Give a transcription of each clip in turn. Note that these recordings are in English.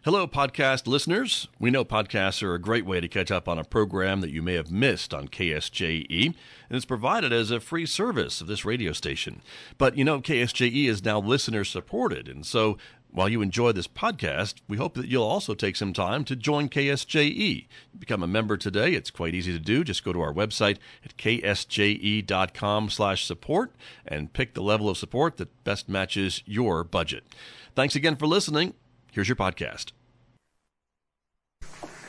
Hello, podcast listeners. We know podcasts are a great way to catch up on a program that you may have missed on KSJE, and it's provided as a free service of this radio station. But you know, KSJE is now listener supported, and so while you enjoy this podcast, we hope that you'll also take some time to join KSJE. Become a member today. It's quite easy to do. Just go to our website at ksje.com/support and pick the level of support that best matches your budget. Thanks again for listening. Here's your podcast. We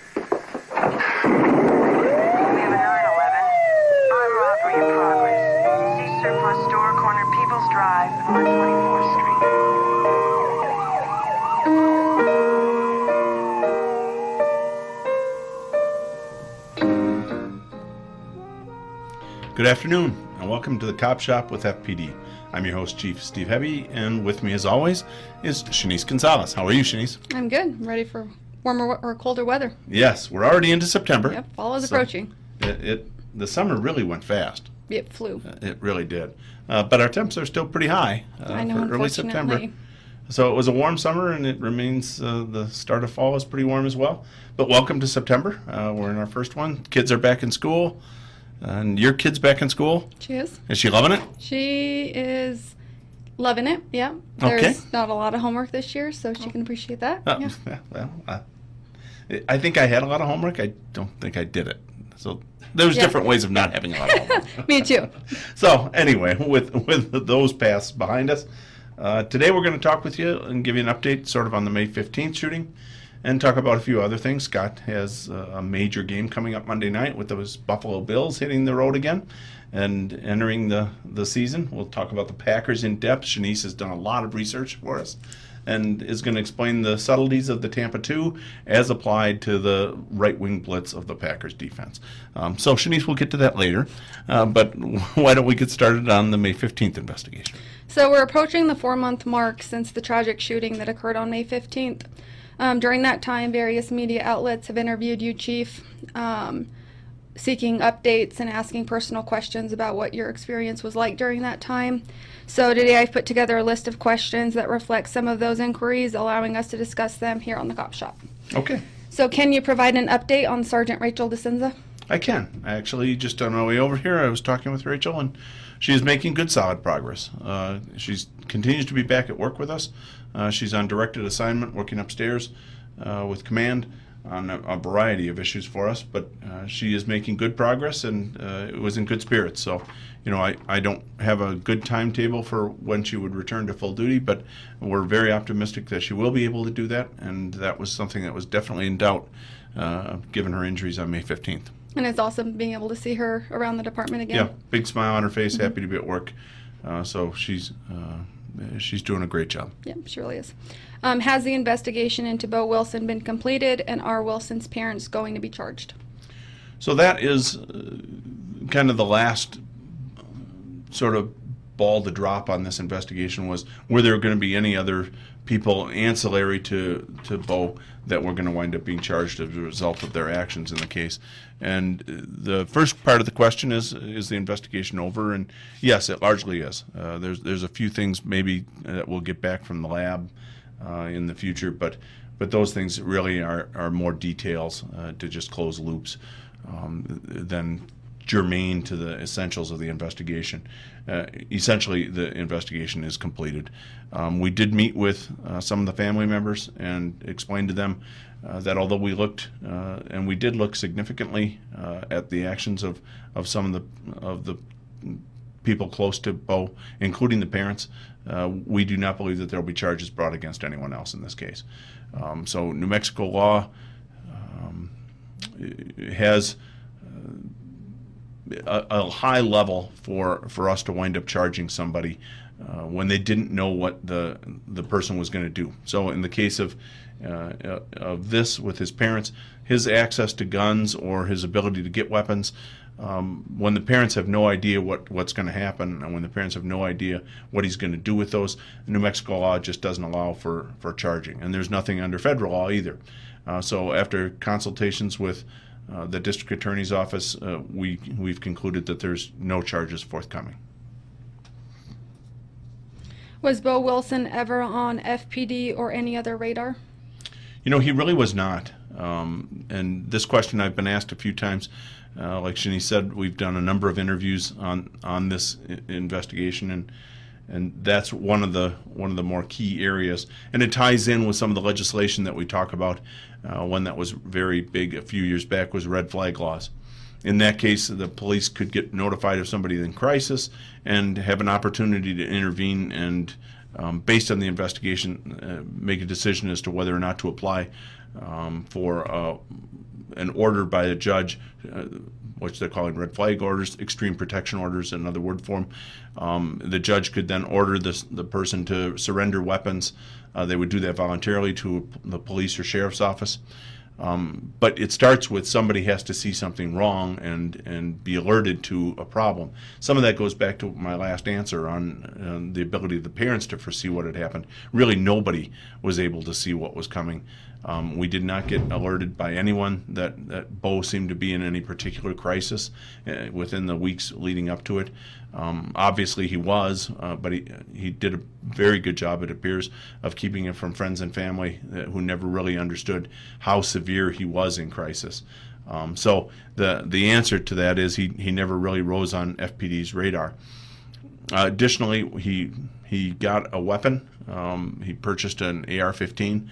have a 911. Armed robbery in progress. See surplus store, corner People's Drive on 24th Street. Good afternoon, and welcome to the Cop Shop with FPD. I'm your host, Chief Steve Hebby, and with me, as always, is Shanice Gonzalez. How are you, Shanice? I'm good. I'm ready for warmer or colder weather. Yes, we're already into September. Yep, fall is approaching. The summer really went fast. It flew. It really did. But our temps are still pretty high I know, for early September. So it was a warm summer, and it remains the start of fall is pretty warm as well. But welcome to September. We're in our first one. Kids are back in school. And your kid's back in school? She is. Is she loving it? She is loving it, yeah. There's not a lot of homework this year, so she can appreciate that. Yeah. Well, I think I had a lot of homework. I don't think I did it. So there's different ways of not having a lot of homework. Me too. So anyway, with those paths behind us, today we're going to talk with you and give you an update sort of on the May 15th shooting and talk about a few other things. Scott has a major game coming up Monday night with those Buffalo Bills hitting the road again and entering the season. We'll talk about the Packers in depth. Shanice has done a lot of research for us and is going to explain the subtleties of the Tampa 2 as applied to the right-wing blitz of the Packers defense. So Shanice, we'll get to that later. But why don't we get started on the May 15th investigation? So we're approaching the 4-month mark since the tragic shooting that occurred on May 15th. During that time, various media outlets have interviewed you, Chief, seeking updates and asking personal questions about what your experience was like during that time. So today I've put together a list of questions that reflect some of those inquiries, allowing us to discuss them here on the Cop Shop. Okay. So can you provide an update on Sergeant Rachel DeCenza? I can. Actually, just on my way over here, I was talking with Rachel, and she is making good, solid progress. She continues to be back at work with us. She's on directed assignment, working upstairs with command on a variety of issues for us, but she is making good progress and it was in good spirits. So, you know, I don't have a good timetable for when she would return to full duty, but we're very optimistic that she will be able to do that, and that was something that was definitely in doubt given her injuries on May 15th. And it's awesome being able to see her around the department again. Yeah, big smile on her face, happy to be at work. So she's doing a great job. Yep, she really is. Has the investigation into Bo Wilson been completed, and are Wilson's parents going to be charged? So that is kind of the last sort of ball to drop on this investigation was, were there going to be any other people ancillary to Bo that were going to wind up being charged as a result of their actions in the case. And the first part of the question is the investigation over? And yes, it largely is. There's a few things maybe that we'll get back from the lab in the future, but those things really are more details to just close loops than germane to the essentials of the investigation. Essentially, the investigation is completed. We did meet with some of the family members and explained to them that although we looked, and we did look significantly at the actions of some of the people close to Bo, including the parents, we do not believe that there will be charges brought against anyone else in this case. So New Mexico law has a high level for us to wind up charging somebody when they didn't know what the person was going to do. So in the case of this with his parents, his access to guns or his ability to get weapons, when the parents have no idea what's going to happen, and when the parents have no idea what he's going to do with those, New Mexico law just doesn't allow for charging. And there's nothing under federal law either. So after consultations with the district attorney's office, we've concluded that there's no charges forthcoming. Was Bo Wilson ever on FPD or any other radar? He really was not. And this question I've been asked a few times. Like Shani said, we've done a number of interviews on this investigation, and that's one of the more key areas. And it ties in with some of the legislation that we talk about. One that was very big a few years back was red flag laws. In that case, the police could get notified of somebody in crisis and have an opportunity to intervene and, based on the investigation, make a decision as to whether or not to apply for an order by a judge, which they're calling red flag orders, extreme protection orders, another word for them. The judge could then order the person to surrender weapons. They would do that voluntarily to the police or sheriff's office. But it starts with somebody has to see something wrong and be alerted to a problem. Some of that goes back to my last answer on the ability of the parents to foresee what had happened. Really, nobody was able to see what was coming. We did not get alerted by anyone that Bo seemed to be in any particular crisis within the weeks leading up to it. Obviously he was, but he did a very good job, it appears, of keeping it from friends and family who never really understood how severe he was in crisis. So the answer to that is he never really rose on FPD's radar. Additionally, he got a weapon. He purchased an AR-15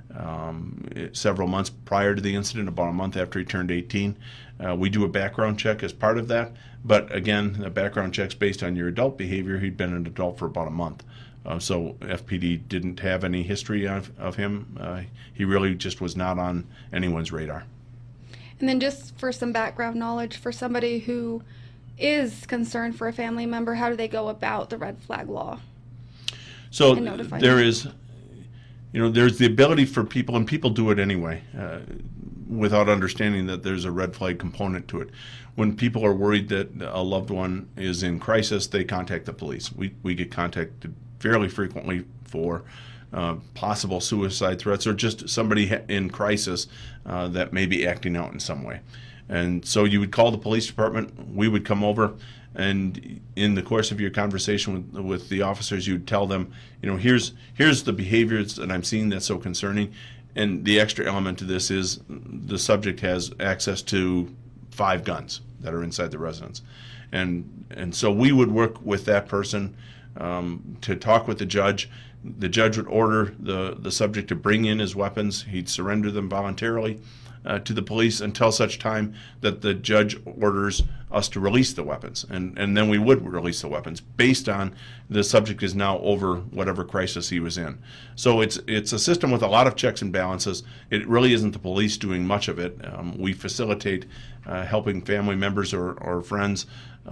several months prior to the incident, about a month after he turned 18. We do a background check as part of that, but again, the background check's based on your adult behavior. He'd been an adult for about a month. So FPD didn't have any history of him. He really just was not on anyone's radar. And then just for some background knowledge, for somebody who is concerned for a family member, how do they go about the red flag law? So there is, there's the ability for people, and people do it anyway, without understanding that there's a red flag component to it. When people are worried that a loved one is in crisis, they contact the police. We get contacted fairly frequently for possible suicide threats or just somebody in crisis that may be acting out in some way. And so you would call the police department, we would come over, and in the course of your conversation with the officers, you'd tell them, here's the behaviors that I'm seeing that's so concerning. And the extra element to this is the subject has access to 5 guns that are inside the residence. And so we would work with that person to talk with the judge. The judge would order the subject to bring in his weapons. He'd surrender them voluntarily to the police until such time that the judge orders us to release the weapons. And then we would release the weapons based on the subject is now over whatever crisis he was in. So it's a system with a lot of checks and balances. It really isn't the police doing much of it. We facilitate helping family members or friends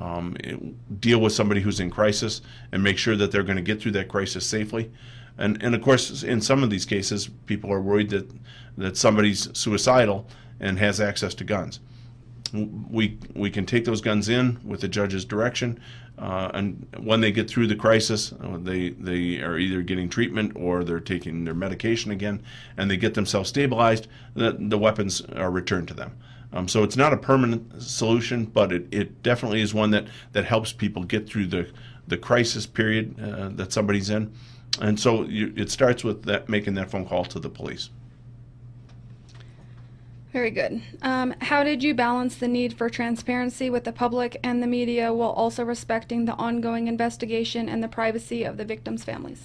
deal with somebody who's in crisis and make sure that they're going to get through that crisis safely. And of course, in some of these cases, people are worried that somebody's suicidal and has access to guns. We can take those guns in with the judge's direction, and when they get through the crisis, they are either getting treatment or they're taking their medication again, and they get themselves stabilized. The weapons are returned to them. So it's not a permanent solution, but it definitely is one that helps people get through the crisis period that somebody's in. And so it starts with making that phone call to the police. Very good. How did you balance the need for transparency with the public and the media while also respecting the ongoing investigation and the privacy of the victims' families?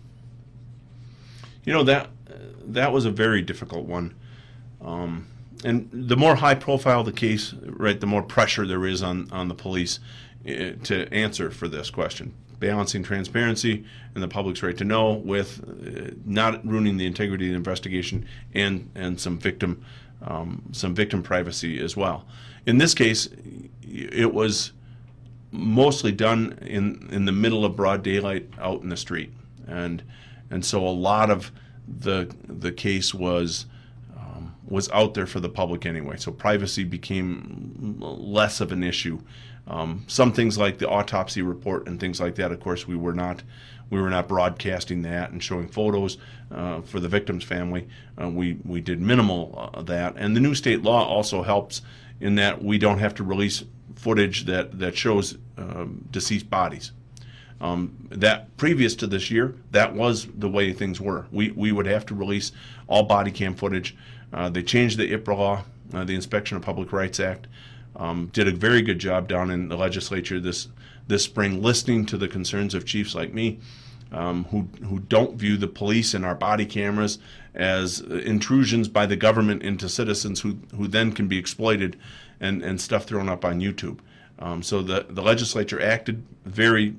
That was a very difficult one. And the more high profile the case, right, the more pressure there is on the police to answer for this question. Balancing transparency and the public's right to know with not ruining the integrity of the investigation and some victim privacy as well. In this case, it was mostly done in the middle of broad daylight out in the street, and so a lot of the case was out there for the public anyway. So privacy became less of an issue. Some things like the autopsy report and things like that, of course, we were not broadcasting that and showing photos for the victim's family. We did minimal of that. And the new state law also helps in that we don't have to release footage that shows deceased bodies. That previous to this year, that was the way things were. We would have to release all body cam footage. They changed the IPRA law, the Inspection of Public Rights Act. Did a very good job down in the legislature this spring, listening to the concerns of chiefs like me, who don't view the police and our body cameras as intrusions by the government into citizens who then can be exploited and stuff thrown up on YouTube. So the legislature acted very,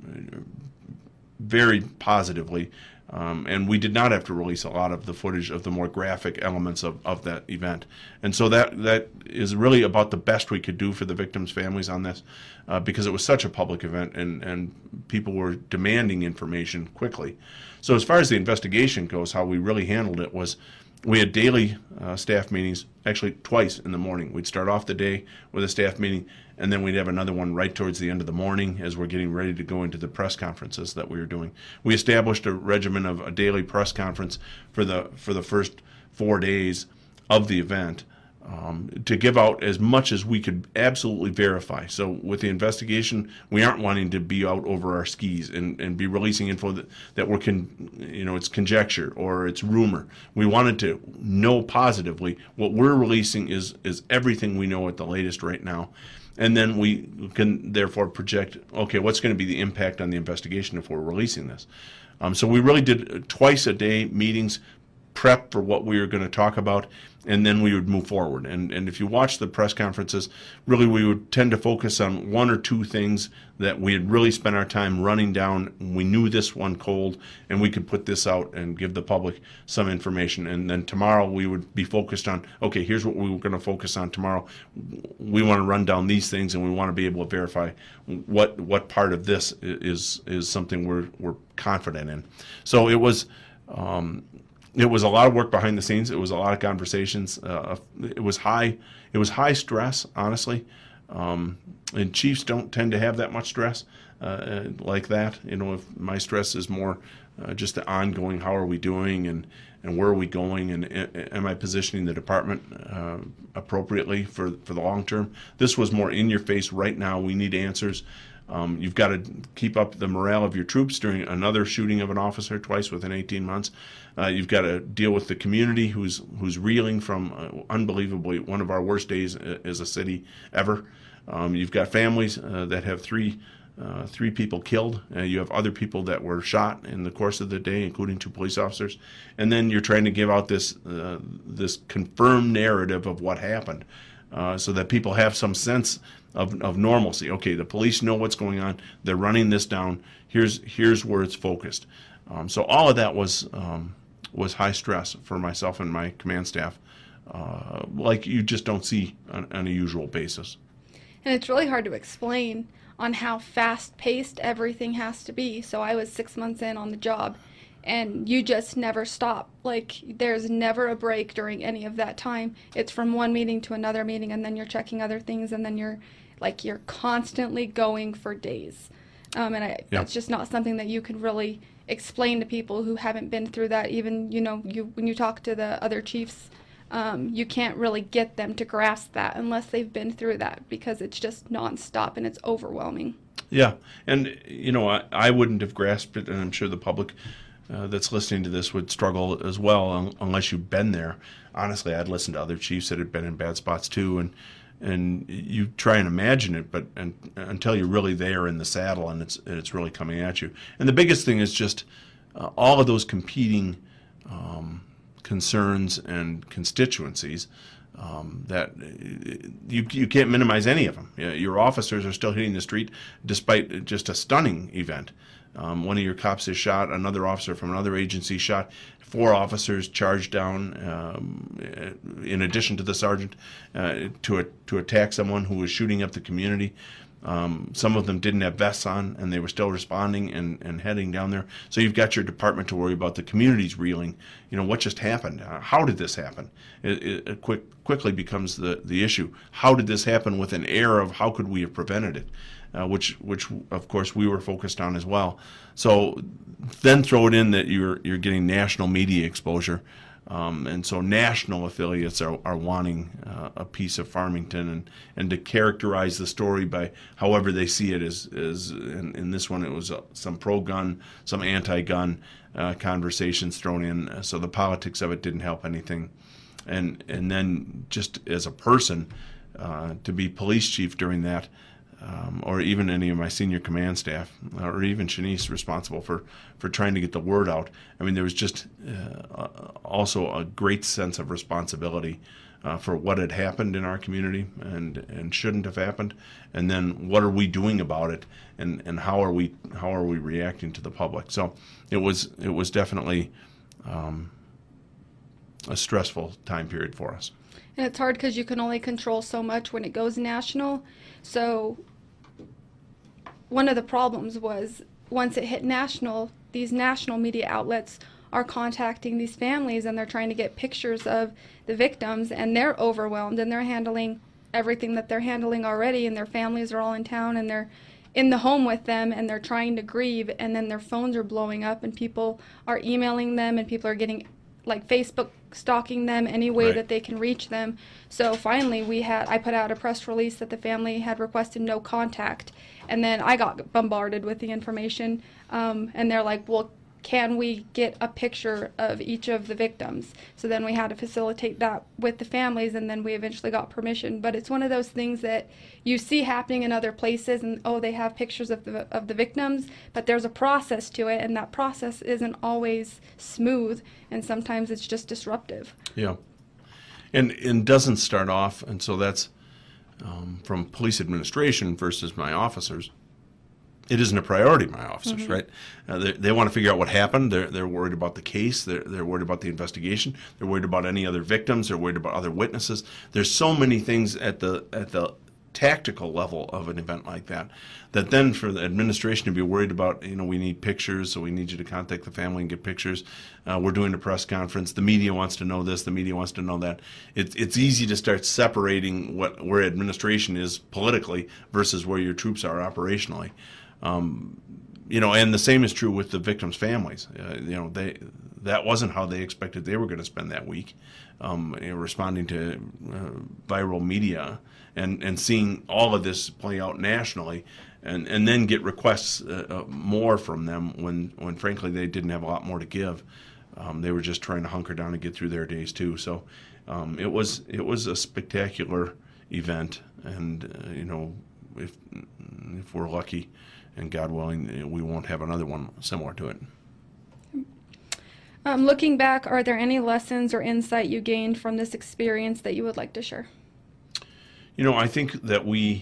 very positively, and we did not have to release a lot of the footage of the more graphic elements of that event. And so that is really about the best we could do for the victims' families on this, because it was such a public event and people were demanding information quickly. So as far as the investigation goes, how we really handled it was we had daily staff meetings, actually twice in the morning. We'd start off the day with a staff meeting, and then we'd have another one right towards the end of the morning as we're getting ready to go into the press conferences that we were doing. We established a regimen of a daily press conference for the first 4 days of the event, to give out as much as we could absolutely verify. So with the investigation, we aren't wanting to be out over our skis and be releasing info that it's conjecture or it's rumor. We wanted to know positively what we're releasing is everything we know at the latest right now. And then we can therefore project, okay, what's going to be the impact on the investigation if we're releasing this? So we really did twice a day meetings, prep for what we were going to talk about, and then we would move forward. And if you watch the press conferences, really we would tend to focus on one or two things that we had really spent our time running down. We knew this one cold, and we could put this out and give the public some information. And then tomorrow we would be focused on, okay, here's what we were going to focus on tomorrow. We want to run down these things, and we want to be able to verify what part of this is something we're confident in. So it was a lot of work behind the scenes. It was a lot of conversations. It was high stress, honestly. And chiefs don't tend to have that much stress like that. If my stress is more just the ongoing, how are we doing and where are we going, and am I positioning the department appropriately for the long term? This was more in your face right now. We need answers. You've got to keep up the morale of your troops during another shooting of an officer twice within 18 months. You've got to deal with the community who's reeling from unbelievably one of our worst days as a city ever. You've got families that have three people killed. You have other people that were shot in the course of the day, including 2 police officers. And then you're trying to give out this confirmed narrative of what happened, so that people have some sense of normalcy. Okay, the police know what's going on. They're running this down. Here's where it's focused. So all of that was high stress for myself and my command staff, like you just don't see on a usual basis. And it's really hard to explain on how fast-paced everything has to be. So I was 6 months in on the job, and you just never stop. Like, there's never a break during any of that time. It's from one meeting to another meeting, and then you're checking other things, and then you're constantly going for days. That's just not something that you can really explain to people who haven't been through that. Even, when you talk to the other chiefs, you can't really get them to grasp that unless they've been through that, because it's just nonstop and it's overwhelming. Yeah, and I wouldn't have grasped it, and I'm sure the public that's listening to this would struggle as well unless you've been there. Honestly, I'd listen to other chiefs that had been in bad spots too, and you try and imagine it, but until you're really there in the saddle and it's really coming at you. And the biggest thing is just all of those competing concerns and constituencies that you can't minimize any of them. Your officers are still hitting the street despite just a stunning event. One of your cops is shot, another officer from another agency shot, 4 officers charged down in addition to the sergeant to attack someone who was shooting up the community. Some of them didn't have vests on, and they were still responding and heading down there. So you've got your department to worry about. The community's reeling. What just happened? How did this happen? It quickly becomes the issue. How did this happen with an air of how could we have prevented it? Which of course we were focused on as well. So then throw it in that you're getting national media exposure. And so national affiliates are wanting a piece of Farmington, and to characterize the story by however they see it is in this one it was some pro-gun, some anti-gun conversations thrown in. So the politics of it didn't help anything. And then just as a person, to be police chief during that, or even any of my senior command staff, or even Shanice responsible for trying to get the word out. I mean, there was just also a great sense of responsibility for what had happened in our community and shouldn't have happened, and then what are we doing about it, and how are we reacting to the public. So it was definitely a stressful time period for us. And it's hard because you can only control so much when it goes national. So one of the problems was once it hit national, these national media outlets are contacting these families and they're trying to get pictures of the victims, and they're overwhelmed and they're handling everything that they're handling already, and their families are all in town and they're in the home with them and they're trying to grieve, and then their phones are blowing up and people are emailing them and people are getting like Facebook stalking them any way that they can reach them. So finally I put out a press release that the family had requested no contact, and then I got bombarded with the information, and they're like, well, can we get a picture of each of the victims? So then we had to facilitate that with the families, and then we eventually got permission. But it's one of those things that you see happening in other places, and they have pictures of the victims, but there's a process to it, and that process isn't always smooth, and sometimes it's just disruptive. Yeah, and doesn't start off, and so that's from police administration versus my officers. It isn't a priority to my officers, right? They want to figure out what happened. They're worried about the case. They're worried about the investigation. They're worried about any other victims. They're worried about other witnesses. There's so many things at the tactical level of an event like that then for the administration to be worried about, we need pictures, so we need you to contact the family and get pictures. We're doing a press conference. The media wants to know this. The media wants to know that. It's easy to start separating where administration is politically versus where your troops are operationally. And the same is true with the victims' families. That wasn't how they expected they were going to spend that week, responding to viral media and seeing all of this play out nationally, and then get requests more from them when frankly they didn't have a lot more to give. They were just trying to hunker down and get through their days too. So it was a spectacular event, and if we're lucky, and God willing, we won't have another one similar to it. Looking back, are there any lessons or insight you gained from this experience that you would like to share? I think that we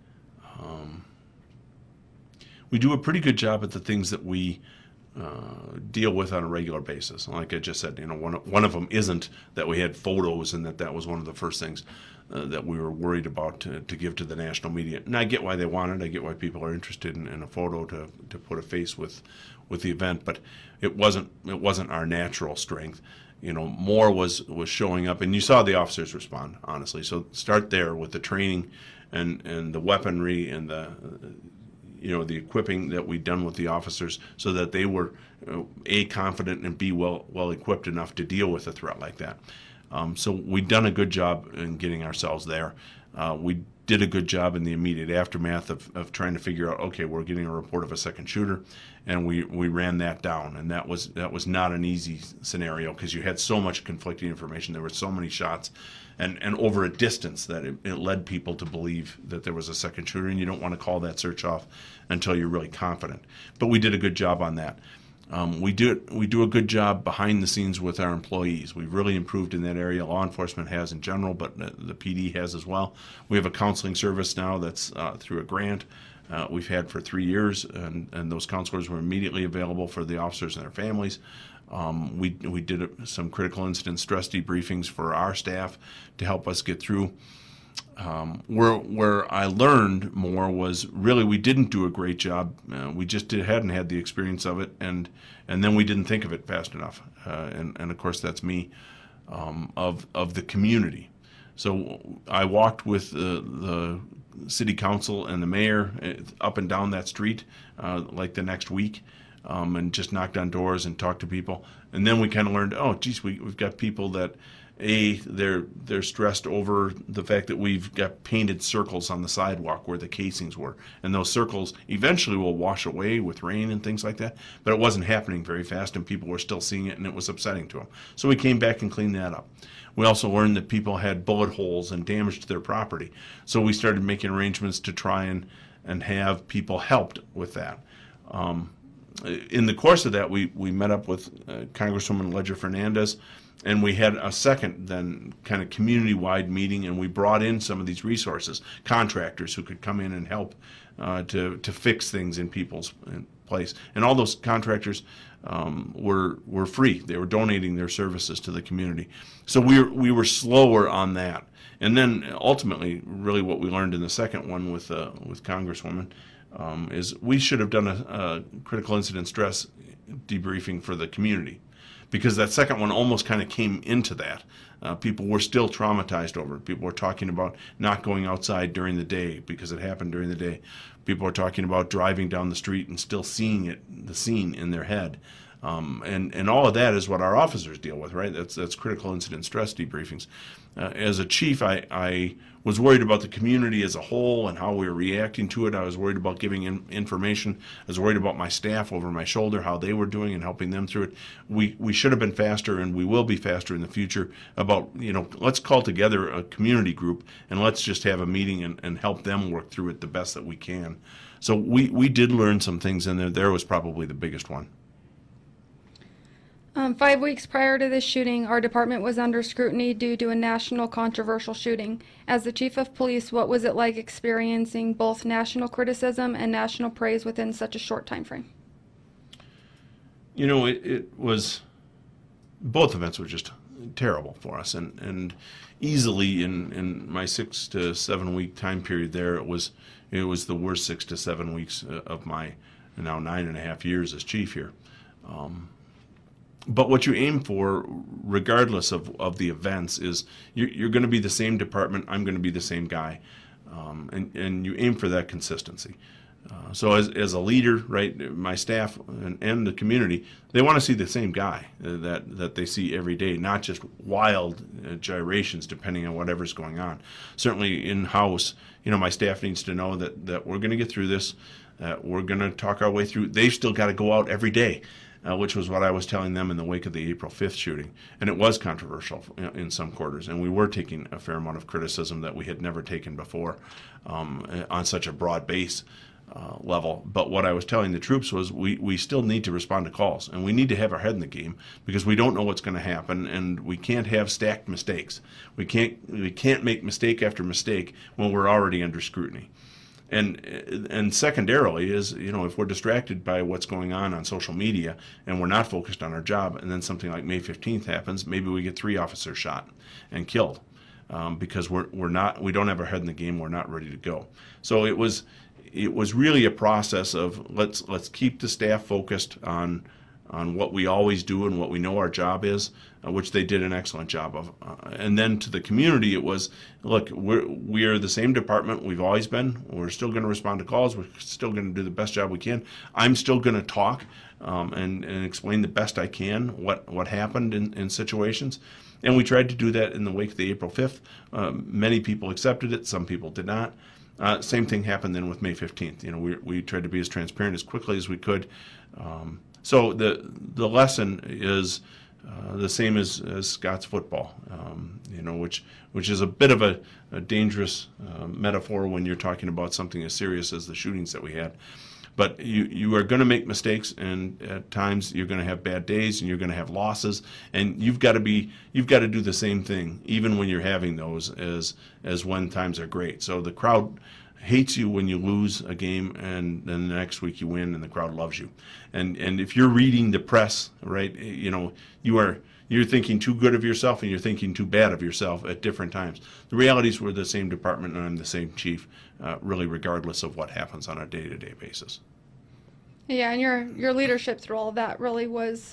do a pretty good job at the things that we deal with on a regular basis. Like I just said, one of them isn't that we had photos, and that was one of the first things that we were worried about to give to the national media. And I get why they want it. I get why people are interested in a photo to put a face with the event, but it wasn't our natural strength. More was showing up, and you saw the officers respond, honestly. So start there with the training and the weaponry and the equipping that we'd done with the officers, so that they were A, confident, and B, well equipped enough to deal with a threat like that. So we'd done a good job in getting ourselves there. We did a good job in the immediate aftermath of trying to figure out, okay, we're getting a report of a second shooter, and we ran that down. And that was not an easy scenario, because you had so much conflicting information. There were so many shots, and over a distance that it led people to believe that there was a second shooter, and you don't want to call that search off until you're really confident. But we did a good job on that. We do a good job behind the scenes with our employees. We've really improved in that area. Law enforcement has in general, but the PD has as well. We have a counseling service now that's through a grant we've had for 3 years, and those counselors were immediately available for the officers and their families. We did some critical incident stress debriefings for our staff to help us get through. Where I learned more was really we didn't do a great job. We just hadn't had the experience of it, and then we didn't think of it fast enough. And of course that's me, of the community. So I walked with the city council and the mayor up and down that street like the next week. and just knocked on doors and talked to people. And then we kind of learned, oh, geez, we've got people that, they're stressed over the fact that we've got painted circles on the sidewalk where the casings were. And those circles eventually will wash away with rain and things like that. But it wasn't happening very fast, and people were still seeing it, and it was upsetting to them. So we came back and cleaned that up. We also learned that people had bullet holes and damage to their property. So we started making arrangements to try and have people helped with that. In the course of that, we met up with Congresswoman Ledger Fernandez, and we had a second then kind of community-wide meeting, and we brought in some of these resources, contractors who could come in and help to fix things in people's place. And all those contractors were free. They were donating their services to the community. So we were slower on that. And then ultimately, really what we learned in the second one with Congresswoman is we should have done a critical incident stress debriefing for the community, because that second one almost kind of came into that. People were still traumatized over it. People were talking about not going outside during the day because it happened during the day. People were talking about driving down the street and still seeing the scene in their head. And all of that is what our officers deal with, right? That's critical incident stress debriefings. As a chief, I was worried about the community as a whole and how we were reacting to it. I was worried about giving information. I was worried about my staff over my shoulder, how they were doing and helping them through it. We should have been faster, and we will be faster in the future about, let's call together a community group and let's just have a meeting and help them work through it the best that we can. So we did learn some things in there. There was probably the biggest one. 5 weeks prior to this shooting, our department was under scrutiny due to a national controversial shooting. As the chief of police, what was it like experiencing both national criticism and national praise within such a short time frame? It was, both events were just terrible for us, and easily in my 6 to 7 week time period there, it was the worst 6 to 7 weeks of my now 9.5 years as chief here. But what you aim for, regardless of the events, is you're going to be the same department. I'm going to be the same guy, and you aim for that consistency. So as a leader, right, my staff and the community, they want to see the same guy that they see every day, not just wild gyrations depending on whatever's going on. Certainly in-house, my staff needs to know that we're going to get through this, that we're going to talk our way through. They've still got to go out every day. Which was what I was telling them in the wake of the April 5th shooting. And it was controversial in some quarters, and we were taking a fair amount of criticism that we had never taken before on such a broad base level. But what I was telling the troops was we still need to respond to calls, and we need to have our head in the game, because we don't know what's going to happen, and we can't have stacked mistakes. We can't make mistake after mistake when we're already under scrutiny. And secondarily is, if we're distracted by what's going on social media and we're not focused on our job, and then something like May 15th happens, maybe we get 3 officers shot and killed because we don't have our head in the game, we're not ready to go. So it was really a process of let's keep the staff focused on what we always do and what we know our job is, which they did an excellent job of. And then to the community, it was, look, we're the same department we've always been. We're still going to respond to calls. We're still going to do the best job we can. I'm still going to talk and explain the best I can what happened in situations. And we tried to do that in the wake of the April 5th. Many people accepted it. Some people did not. Same thing happened then with May 15th. We tried to be as transparent as quickly as we could. So the lesson is the same as Scott's football, which is a bit of a dangerous metaphor when you're talking about something as serious as the shootings that we had. But you are going to make mistakes, and at times you're going to have bad days, and you're going to have losses, and you've got to do the same thing even when you're having those as when times are great. So the crowd hates you when you lose a game, and then the next week you win and the crowd loves you. And if you're reading the press, right, you're thinking too good of yourself and you're thinking too bad of yourself at different times. The reality is we're the same department and I'm the same chief, really regardless of what happens on a day-to-day basis. Yeah, and your leadership through all of that really was,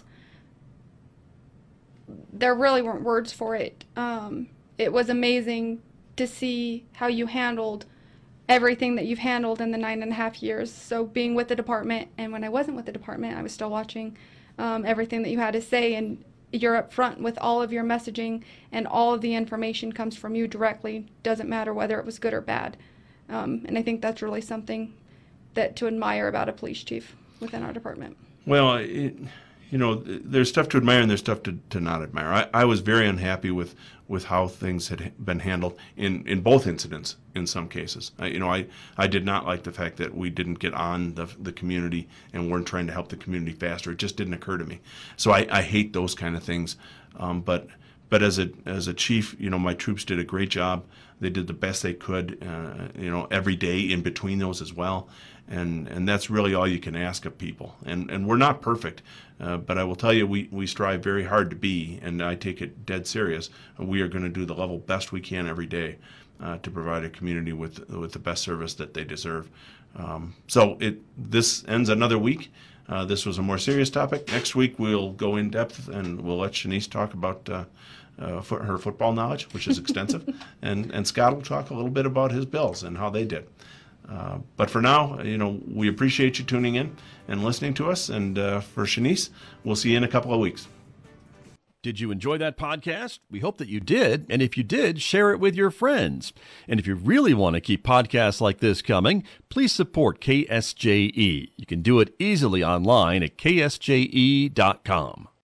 there really weren't words for it. It was amazing to see how you handled everything that you've handled in the 9.5 years. So being with the department, and when I wasn't with the department, I was still watching everything that you had to say, and you're up front with all of your messaging, and all of the information comes from you directly. Doesn't matter whether it was good or bad. And I think that's really something that to admire about a police chief within our department. Well, there's stuff to admire and there's stuff to not admire. I was very unhappy with how things had been handled in both incidents in some cases. I did not like the fact that we didn't get on the community and weren't trying to help the community faster. It just didn't occur to me. So I hate those kind of things. But as a chief, my troops did a great job. They did the best they could, every day in between those as well. And that's really all you can ask of people. And we're not perfect, but I will tell you, we strive very hard to be, and I take it dead serious. We are going to do the level best we can every day to provide a community with the best service that they deserve. So this ends another week. This was a more serious topic. Next week we'll go in depth, and we'll let Shanice talk about her football knowledge, which is extensive, and Scott will talk a little bit about his Bills and how they did. But for now, we appreciate you tuning in and listening to us. And for Shanice, we'll see you in a couple of weeks. Did you enjoy that podcast? We hope that you did. And if you did, share it with your friends. And if you really want to keep podcasts like this coming, please support KSJE. You can do it easily online at ksje.com.